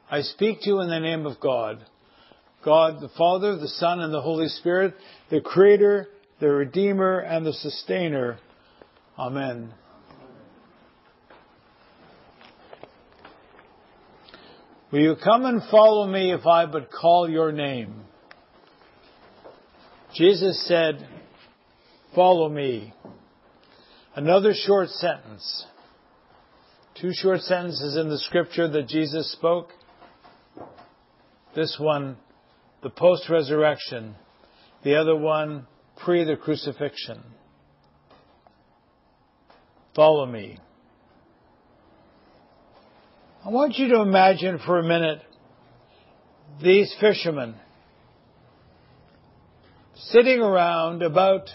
I speak to you in the name of God. God the Father, the Son, and the Holy Spirit, the Creator, the Redeemer, and the Sustainer. Amen. Will you come and follow me if I but call your name? Jesus said, follow me. Another short sentence. 2 short sentences in the scripture that Jesus spoke. This one, the post-resurrection. The other one, pre the crucifixion. Follow me. I want you to imagine for a minute these fishermen sitting around about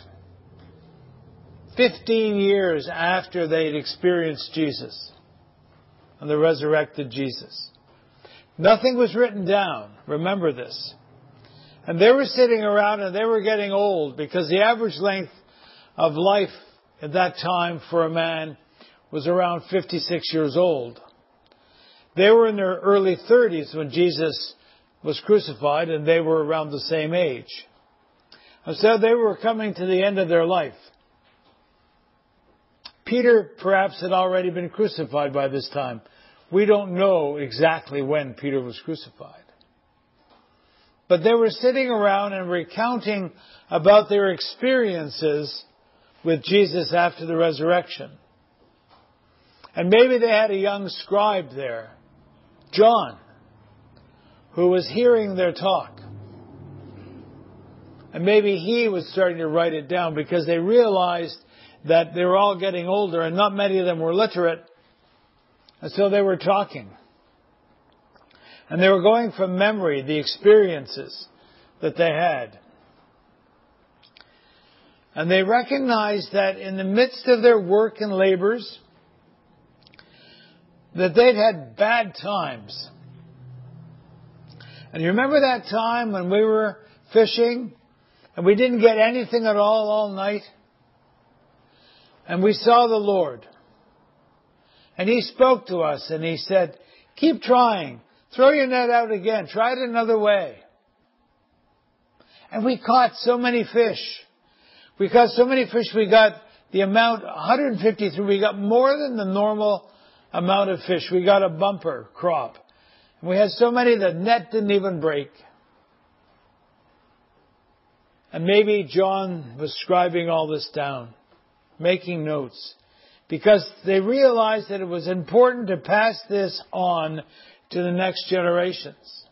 15 years after they'd experienced Jesus and the resurrected Jesus. Nothing was written down. Remember this. And they were sitting around and they were getting old because the average length of life at that time for a man was around 56 years old. They were in their early 30s when Jesus was crucified, and they were around the same age. And so they were coming to the end of their life. Peter perhaps had already been crucified by this time. We don't know exactly when Peter was crucified. But they were sitting around and recounting about their experiences with Jesus after the resurrection. And maybe they had a young scribe there, John, who was hearing their talk. And maybe he was starting to write it down because they realized that they were all getting older and not many of them were literate. And so they were talking. And they were going from memory, the experiences that they had. And they recognized that in the midst of their work and labors, that they'd had bad times. And you remember that time when we were fishing and we didn't get anything at all night? And we saw the Lord. And He spoke to us and He said, keep trying. Throw your net out again. Try it another way. And we caught so many fish. We caught so many fish, we got the amount, 153, we got more than the normal amount of fish. We got a bumper crop. And we had so many the net didn't even break. And maybe John was scribing all this down, making notes, because they realized that it was important to pass this on to the next generations.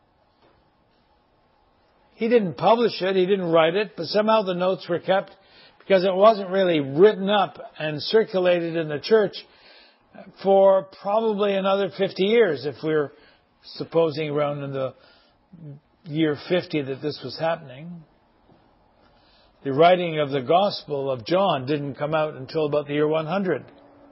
He didn't publish it, he didn't write it, but somehow the notes were kept because it wasn't really written up and circulated in the church for probably another 50 years, if we're supposing around in the year 50 that this was happening. The writing of the Gospel of John didn't come out until about the year 100.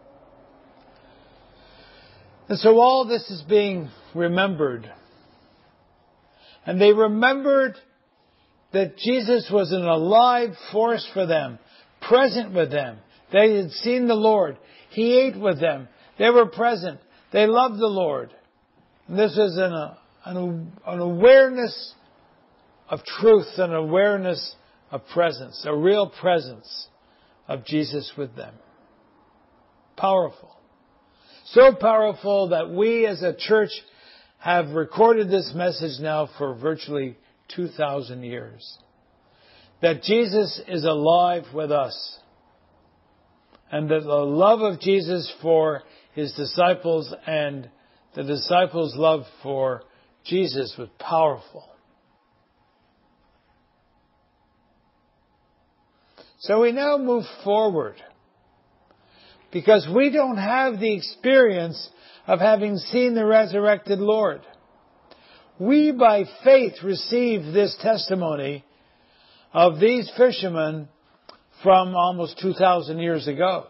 And so all this is being remembered. And they remembered that Jesus was an alive force for them, present with them. They had seen the Lord. He ate with them. They were present. They loved the Lord. And this is an awareness of truth, an awareness of presence, a real presence of Jesus with them. Powerful. So powerful that we as a church have recorded this message now for virtually 2,000 years. That Jesus is alive with us. And that the love of Jesus for His disciples and the disciples' love for Jesus was powerful. So we now move forward because we don't have the experience of having seen the resurrected Lord. We, by faith, receive this testimony of these fishermen from almost 2,000 years ago.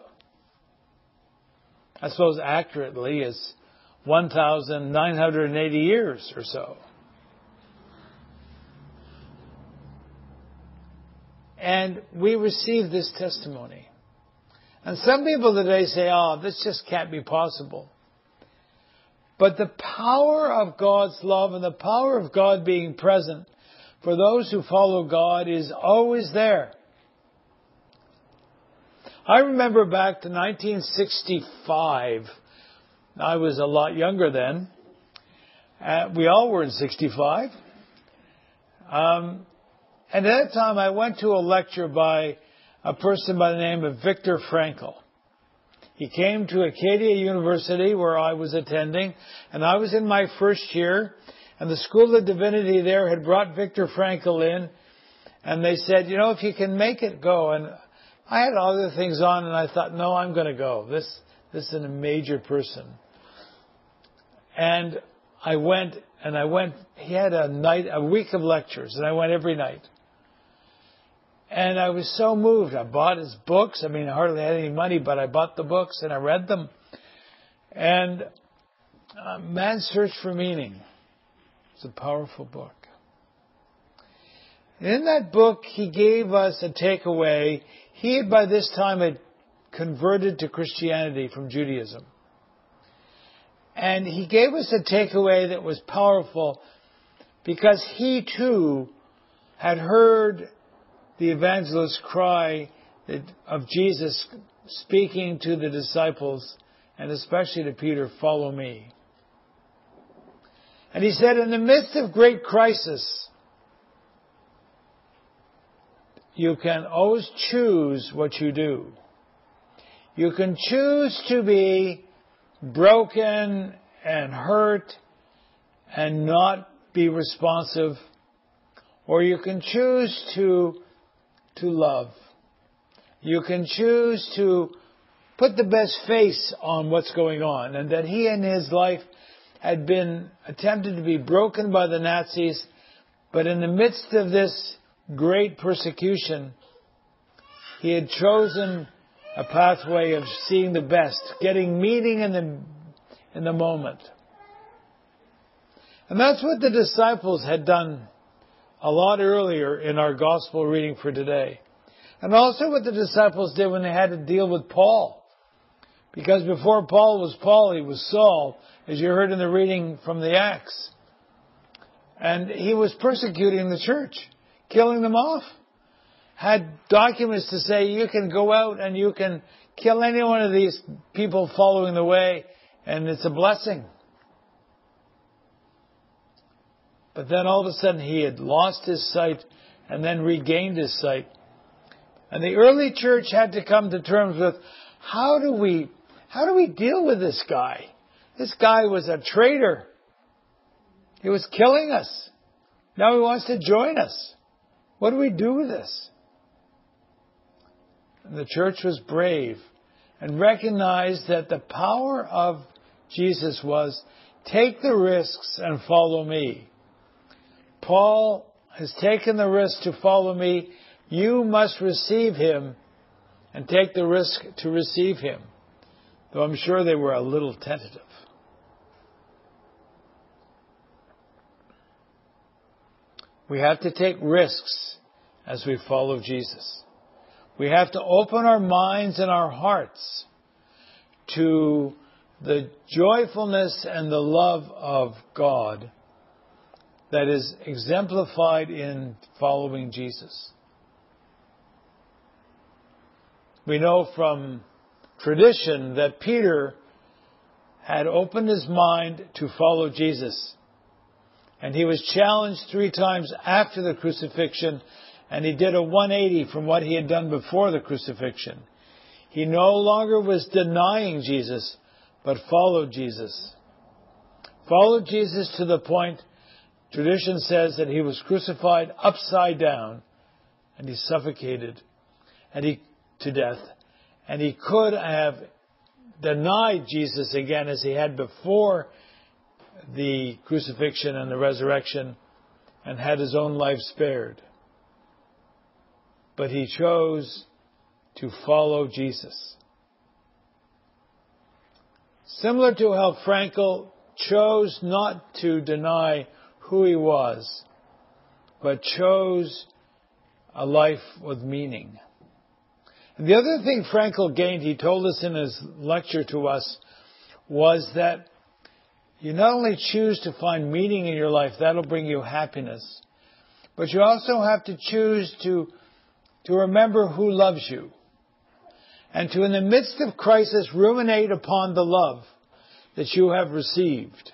I suppose accurately is 1,980 years or so. And we receive this testimony. And some people today say, oh, this just can't be possible. But the power of God's love and the power of God being present for those who follow God is always there. I remember back to 1965. I was a lot younger then. We all were in 65. And at that time I went to a lecture by a person by the name of Viktor Frankl. He came to Acadia University where I was attending, and I was in my first year, and the School of Divinity there had brought Viktor Frankl in, and they said, if you can make it, go. And I had other things on, and I thought, no, I'm going to go. This is a major person. And I went, he had a week of lectures, and I went every night. And I was so moved. I bought his books. I hardly had any money, but I bought the books and I read them. And Man's Search for Meaning. It's a powerful book. And in that book, he gave us a takeaway. He had by this time had converted to Christianity from Judaism. And he gave us a takeaway that was powerful because he too had heard the evangelist's cry of Jesus speaking to the disciples, and especially to Peter, "Follow me." And he said, in the midst of great crisis, you can always choose what you do. You can choose to be broken and hurt and not be responsive, or you can choose to love. You can choose to put the best face on what's going on, and that he in his life had been attempted to be broken by the Nazis, but in the midst of this great persecution, he had chosen a pathway of seeing the best, getting meaning in the moment. And that's what the disciples had done a lot earlier in our gospel reading for today. And also what the disciples did when they had to deal with Paul. Because before Paul was Paul, he was Saul, as you heard in the reading from the Acts. And he was persecuting the church, killing them off. Had documents to say you can go out and you can kill any one of these people following the way, and it's a blessing. But then all of a sudden he had lost his sight and then regained his sight. And the early church had to come to terms with, how do we deal with this guy? This guy was a traitor. He was killing us. Now he wants to join us. What do we do with this? And the church was brave and recognized that the power of Jesus was, take the risks and follow me. Paul has taken the risk to follow me. You must receive him and take the risk to receive him. Though I'm sure they were a little tentative. We have to take risks as we follow Jesus. We have to open our minds and our hearts to the joyfulness and the love of God that is exemplified in following Jesus. We know from tradition that Peter had opened his mind to follow Jesus. And he was challenged 3 times after the crucifixion, and he did a 180 from what he had done before the crucifixion. He no longer was denying Jesus, but followed Jesus. Followed Jesus to the point, tradition says, that he was crucified upside down, and he suffocated to death. And he could have denied Jesus again as he had before the crucifixion and the resurrection, and had his own life spared. But he chose to follow Jesus. Similar to how Frankl chose not to deny who he was, but chose a life with meaning. And the other thing Frankl gained, he told us in his lecture to us, was that you not only choose to find meaning in your life, that'll bring you happiness, but you also have to choose to remember who loves you. And to, in the midst of crisis, ruminate upon the love that you have received.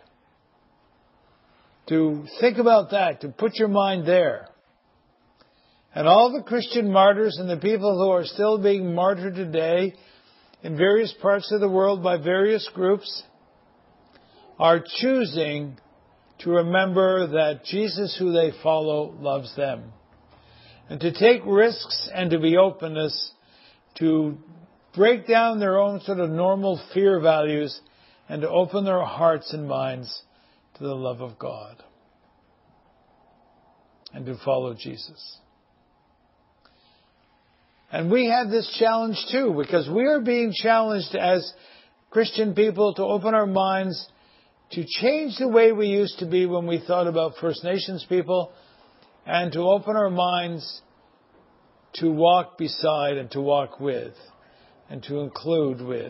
To think about that, to put your mind there. And all the Christian martyrs and the people who are still being martyred today in various parts of the world by various groups are choosing to remember that Jesus, who they follow, loves them. And to take risks and to be openness, to break down their own sort of normal fear values and to open their hearts and minds to the love of God and to follow Jesus. And we have this challenge too, because we are being challenged as Christian people to open our minds to change the way we used to be when we thought about First Nations people, and to open our minds to walk beside and to walk with and to include with.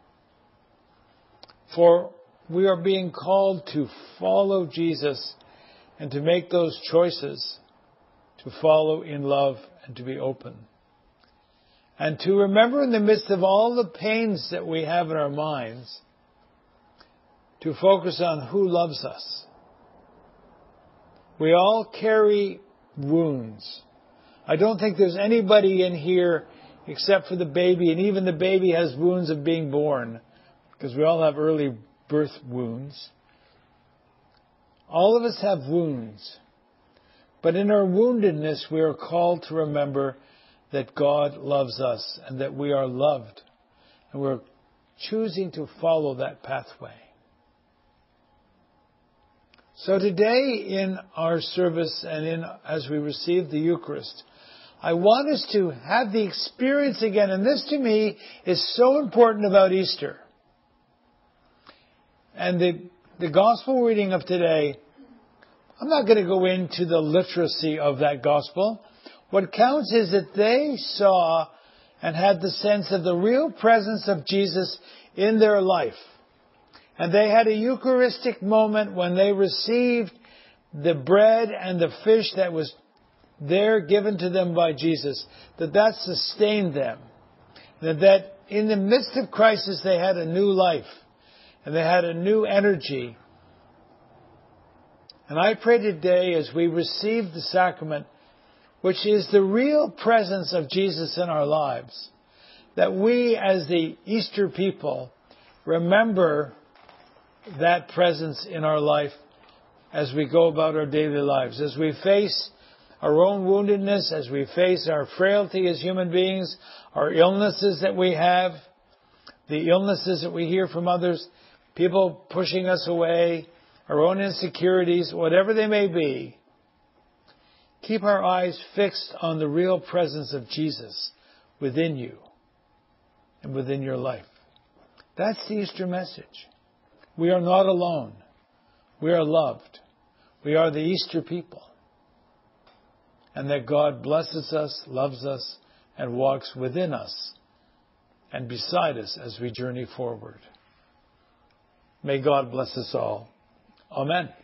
For we are being called to follow Jesus and to make those choices, to follow in love and to be open. And to remember in the midst of all the pains that we have in our minds, to focus on who loves us. We all carry wounds. I don't think there's anybody in here except for the baby, and even the baby has wounds of being born, because we all have early birth wounds. All of us have wounds. But in our woundedness, we are called to remember that God loves us and that we are loved. And we're choosing to follow that pathway. So today in our service and as we receive the Eucharist, I want us to have the experience again, and this to me is so important about Easter. And the gospel reading of today, I'm not going to go into the literacy of that gospel. What counts is that they saw and had the sense of the real presence of Jesus in their life. And they had a Eucharistic moment when they received the bread and the fish that was there given to them by Jesus, that sustained them. That in the midst of crisis they had a new life and they had a new energy. And I pray today as we receive the sacrament, which is the real presence of Jesus in our lives, that we as the Easter people remember that presence in our life as we go about our daily lives, as we face our own woundedness, as we face our frailty as human beings, our illnesses that we have, the illnesses that we hear from others, people pushing us away, our own insecurities, whatever they may be. Keep our eyes fixed on the real presence of Jesus within you and within your life. That's the Easter message. We are not alone. We are loved. We are the Easter people. And that God blesses us, loves us, and walks within us and beside us as we journey forward. May God bless us all. Amen.